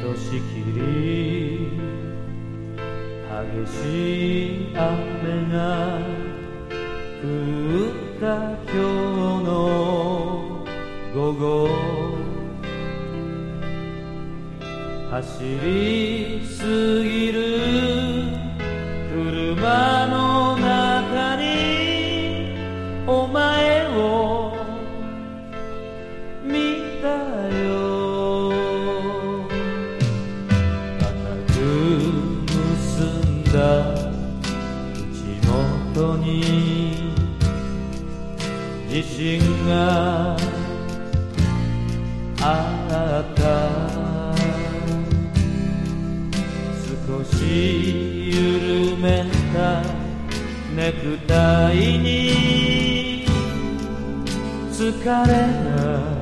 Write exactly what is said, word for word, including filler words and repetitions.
としきり激しい雨が降った今日の午後、走りすぎる車の中にお前を見たよ。固く結んだ口元に自信があった。少し緩めたネクタイに疲れが